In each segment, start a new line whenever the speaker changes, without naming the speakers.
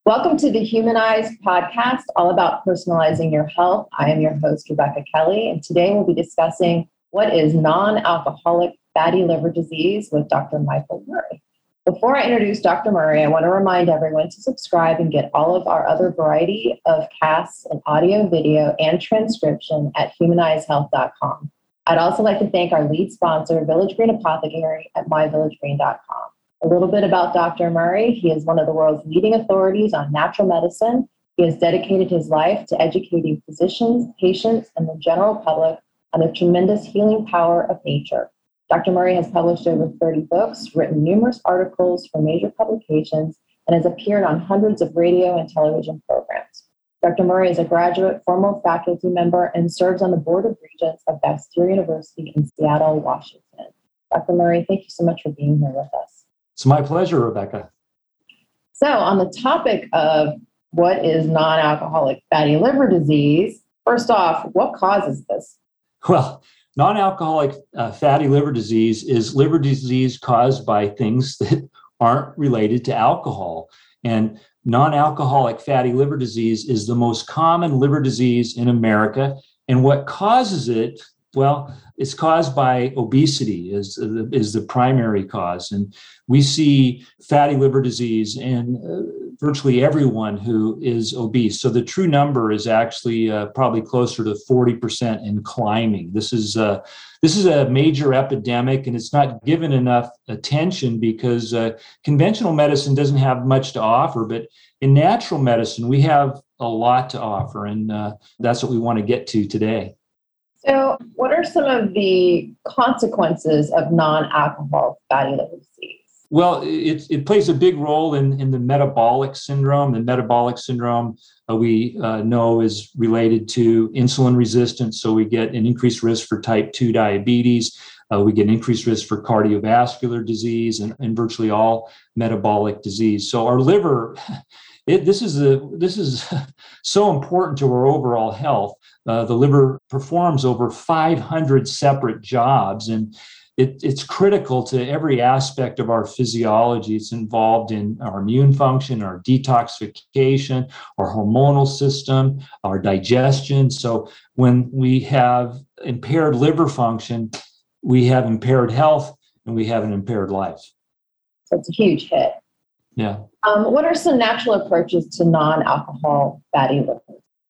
Welcome to the Humanized podcast, all about personalizing your health. I am your host, Rebecca Kelly, and today we'll be discussing what is non-alcoholic fatty liver disease with Dr. Michael Murray. Before I introduce Dr. Murray, I want to remind everyone to subscribe and get all of our other variety of casts and audio, video, and transcription at humanizedhealth.com. I'd also like to thank our lead sponsor, Village Green Apothecary at myvillagegreen.com. A little bit about Dr. Murray. He is one of the world's leading authorities on natural medicine. He has dedicated his life to educating physicians, patients, and the general public on the tremendous healing power of nature. Dr. Murray has published over 30 books, written numerous articles for major publications, and has appeared on hundreds of radio and television programs. Dr. Murray is a graduate former faculty member and serves on the Board of Regents of Bastyr University in Seattle, Washington. Dr. Murray, thank you so much for being here with us.
It's my pleasure, Rebecca.
So on the topic of what is non-alcoholic fatty liver disease, first off, what causes this?
Well, non-alcoholic fatty liver disease is liver disease caused by things that aren't related to alcohol. And non-alcoholic fatty liver disease is the most common liver disease in America. And what causes it? Well, it's caused by obesity is the primary cause. And we see fatty liver disease in virtually everyone who is obese. So the true number is actually probably closer to 40% and climbing. This is a major epidemic, and it's not given enough attention because conventional medicine doesn't have much to offer. But in natural medicine, we have a lot to offer, and that's what we want to get to today.
So what are some of the consequences of non-alcoholic fatty liver disease?
Well, it plays a big role in the metabolic syndrome. The metabolic syndrome we know is related to insulin resistance. So we get an increased risk for type 2 diabetes. We get an increased risk for cardiovascular disease and virtually all metabolic disease. So our liver, this is so important to our overall health. The liver performs over 500 separate jobs, and it's critical to every aspect of our physiology. It's involved in our immune function, our detoxification, our hormonal system, our digestion. So when we have impaired liver function, we have impaired health and we have an impaired life.
So it's a huge hit.
Yeah.
What are some natural approaches to non-alcohol fatty liver?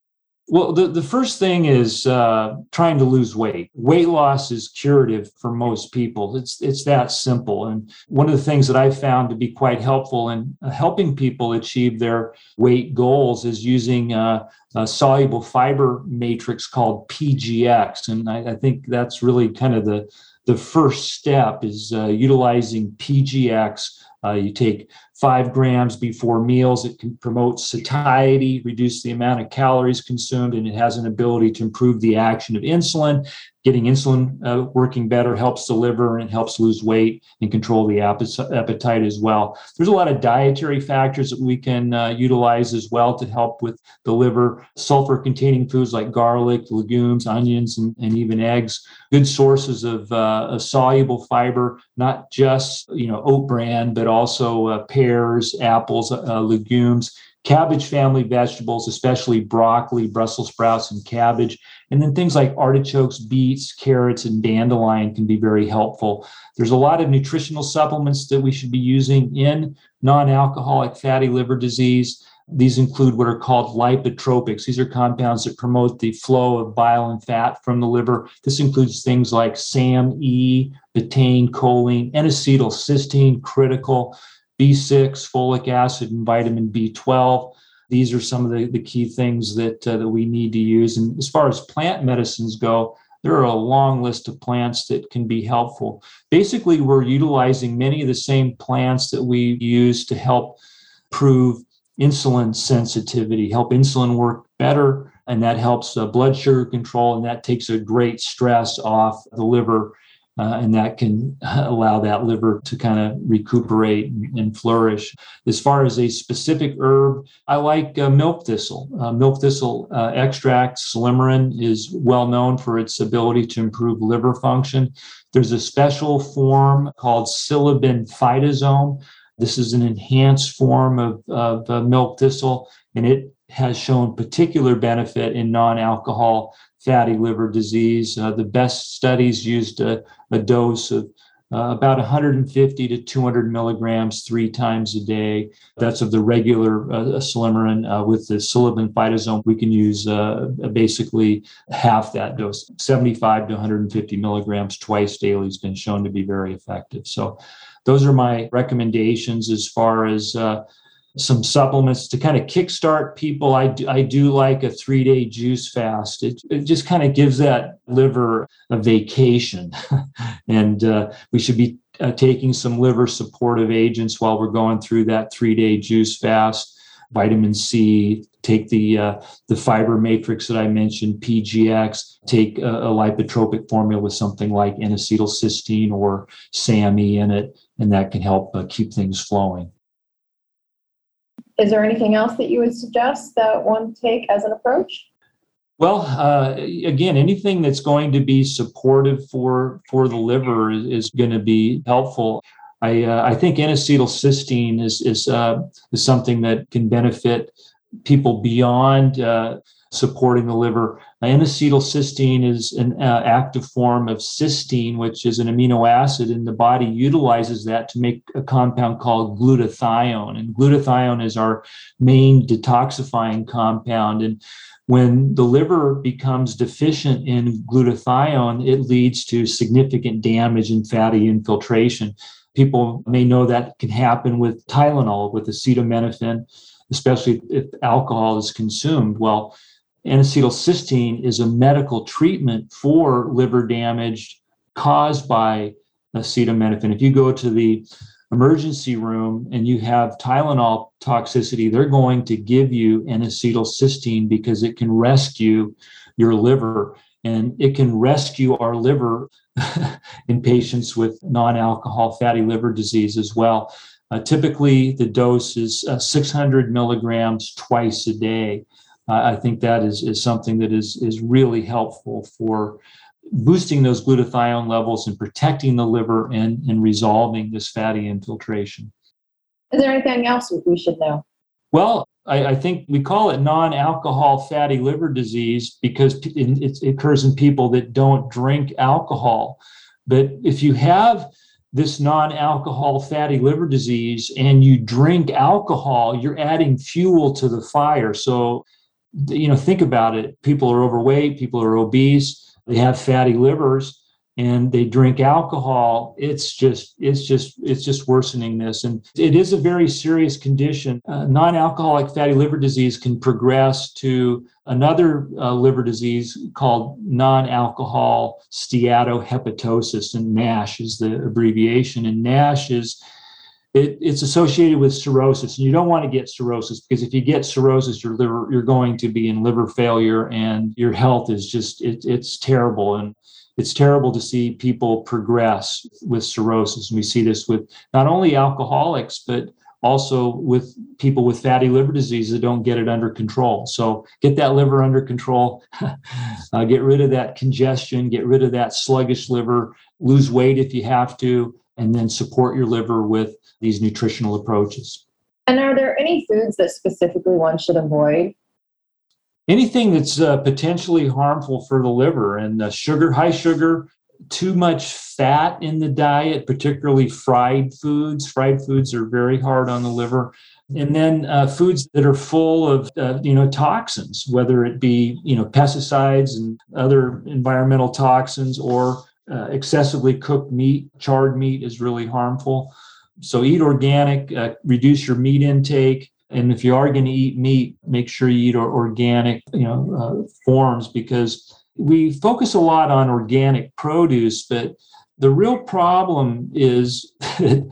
Well, the first thing is trying to lose weight. Weight loss is curative for most people. It's that simple. And one of the things that I've found to be quite helpful in helping people achieve their weight goals is using a soluble fiber matrix called PGX. And I think that's really kind of the first step is utilizing PGX. You take 5 grams before meals. It can promote satiety, reduce the amount of calories consumed, and it has an ability to improve the action of insulin. Getting insulin working better helps the liver and it helps lose weight and control the appetite as well. There's a lot of dietary factors that we can utilize as well to help with the liver. Sulfur-containing foods like garlic, legumes, onions, and even eggs. Good sources of soluble fiber, not just oat bran, but also pears, apples, legumes. Cabbage family vegetables, especially broccoli, Brussels sprouts, and cabbage. And then things like artichokes, beets, carrots, and dandelion can be very helpful. There's a lot of nutritional supplements that we should be using in non-alcoholic fatty liver disease. These include what are called lipotropics. These are compounds that promote the flow of bile and fat from the liver. This includes things like SAMe, betaine, choline, N-acetylcysteine, critical, B6, folic acid, and vitamin B12. These are some of the key things that we need to use. And as far as plant medicines go, there are a long list of plants that can be helpful. Basically, we're utilizing many of the same plants that we use to help improve insulin sensitivity, help insulin work better, and that helps blood sugar control, and that takes a great stress off the liver. And that can allow that liver to kind of recuperate and flourish. As far as a specific herb, I like milk thistle. Milk thistle extract, Silymarin, is well known for its ability to improve liver function. There's a special form called psilocybin phytosome This is an enhanced form of milk thistle, and it has shown particular benefit in non-alcohol fatty liver disease. The best studies used a dose of about 150 to 200 milligrams 3 times a day. That's of the regular Silymarin. With the sulfentrazone, we can use basically half that dose. 75 to 150 milligrams twice daily has been shown to be very effective. So those are my recommendations as far as some supplements to kind of kickstart people. I do like a 3-day juice fast. It just kind of gives that liver a vacation. And we should be taking some liver supportive agents while we're going through that 3-day juice fast. Vitamin C, take the fiber matrix that I mentioned, PGX, take a lipotropic formula with something like N-acetylcysteine or SAMe in it, and that can help keep things flowing.
Is there anything else that you would suggest that one take as an approach?
Well, again, anything that's going to be supportive for the liver is going to be helpful. I think N-acetylcysteine is something that can benefit people beyond supporting the liver. N-acetylcysteine is an active form of cysteine, which is an amino acid, and the body utilizes that to make a compound called glutathione. And glutathione is our main detoxifying compound. And when the liver becomes deficient in glutathione, it leads to significant damage and fatty infiltration. People may know that can happen with Tylenol, with acetaminophen, especially if alcohol is consumed. Well, N-acetylcysteine is a medical treatment for liver damage caused by acetaminophen. If you go to the emergency room and you have Tylenol toxicity, they're going to give you N-acetylcysteine because it can rescue your liver, and it can rescue our liver in patients with non-alcohol fatty liver disease as well. Typically, the dose is 600 milligrams twice a day. I think that is something that is really helpful for boosting those glutathione levels and protecting the liver and resolving this fatty infiltration.
Is there anything else we should know?
Well, I think we call it non-alcohol fatty liver disease because it occurs in people that don't drink alcohol. But if you have this non-alcohol fatty liver disease and you drink alcohol, you're adding fuel to the fire. So, think about it. People are overweight, people are obese, they have fatty livers, and they drink alcohol. It's just worsening this. And it is a very serious condition. Non-alcoholic fatty liver disease can progress to another liver disease called non-alcohol steatohepatosis, and NASH is the abbreviation. And NASH it's associated with cirrhosis, and you don't want to get cirrhosis because if you get cirrhosis, you're going to be in liver failure, and your health is it's terrible. And it's terrible to see people progress with cirrhosis. And we see this with not only alcoholics, but also with people with fatty liver disease that don't get it under control. So get that liver under control, get rid of that congestion, get rid of that sluggish liver, lose weight if you have to, and then support your liver with these nutritional approaches.
And are there any foods that specifically one should avoid?
Anything that's potentially harmful for the liver, and high sugar, too much fat in the diet, particularly fried foods. Fried foods are very hard on the liver. And then foods that are full of toxins, whether it be pesticides and other environmental toxins, or excessively cooked meat. Charred meat is really harmful. So eat organic, reduce your meat intake. And if you are going to eat meat, make sure you eat organic, forms, because we focus a lot on organic produce, but the real problem is that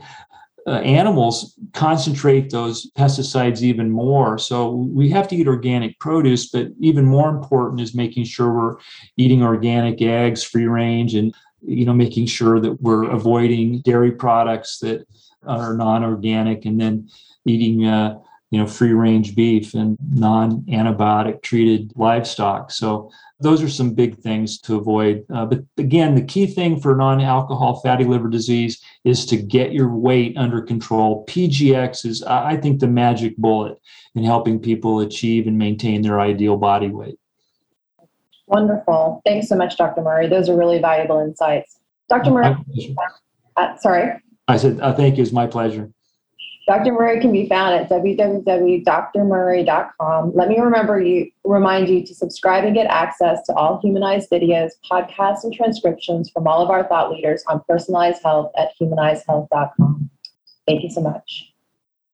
animals concentrate those pesticides even more. So we have to eat organic produce, but even more important is making sure we're eating organic eggs, free range, and making sure that we're avoiding dairy products that are non-organic, and then eating free range beef and non-antibiotic treated livestock. So those are some big things to avoid. But again, the key thing for non-alcohol fatty liver disease is to get your weight under control. PGX is, I think, the magic bullet in helping people achieve and maintain their ideal body weight.
Wonderful. Thanks so much, Dr. Murray. Those are really valuable insights. Dr. Murray, sorry.
I said, thank you. It's my pleasure.
Dr. Murray can be found at www.drmurray.com. Let me remind you to subscribe and get access to all humanized videos, podcasts, and transcriptions from all of our thought leaders on personalized health at humanizedhealth.com. Thank you so much.